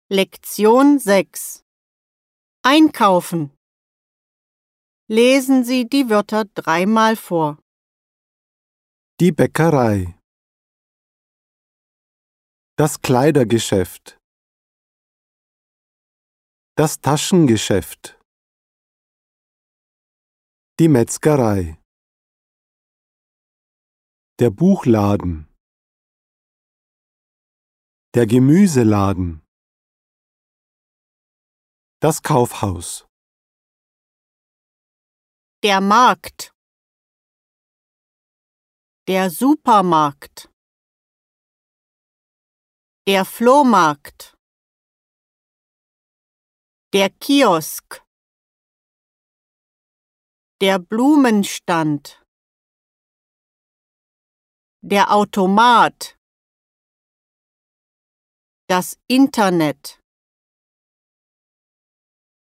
Lektion 6 Einkaufen. Lesen Sie die Wörter dreimal vor. Die Bäckerei. Das Kleidergeschäft. Das Taschengeschäft. Die Metzgerei. Der Buchladen. Der Gemüseladen. Das Kaufhaus. Der Markt. Der Supermarkt. Der Flohmarkt. Der Kiosk. Der Blumenstand. Der Automat. Das Internet.